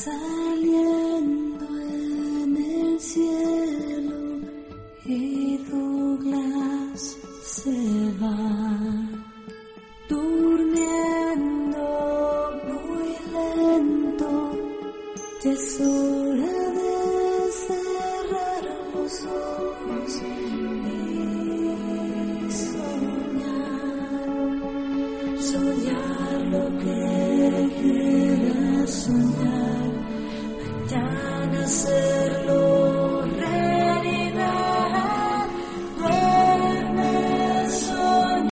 saliendo en el cielo y Douglas se va durmiendo muy lento. Ya es hora de cerrar los ojos y soñar lo que quieras soñar. Mañana se